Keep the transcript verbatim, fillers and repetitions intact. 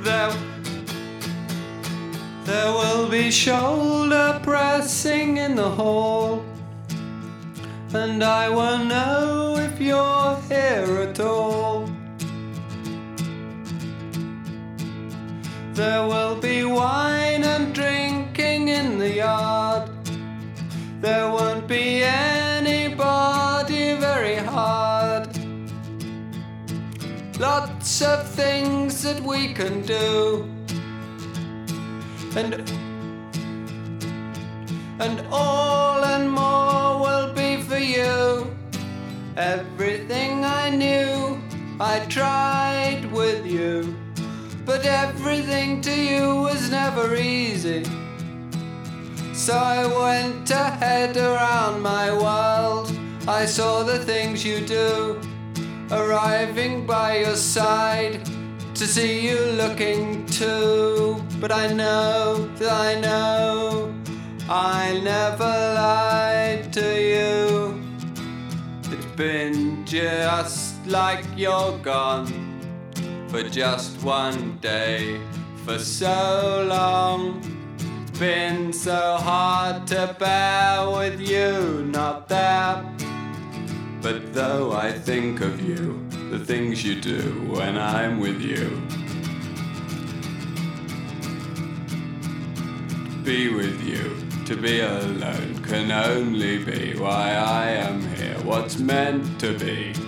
There, there will be shoulder pressing in the hall, and I will know if you're here at all. There will be wine and drinking in the yard. There won't be anybody very hard. Lots of things that we can do, and and all and more will be for you. Everything I knew, I tried with you, but everything to you was never easy. So I went ahead around my world. I saw the things you do, arriving by your side to see you looking too. But I know that I know I never lied to you. It's been just like you're gone for just one day, for so long. It's been so hard to bear with you not there. But though I think of you, the things you do when I'm with you, to be with you, to be alone, can only be why I am here, what's meant to be.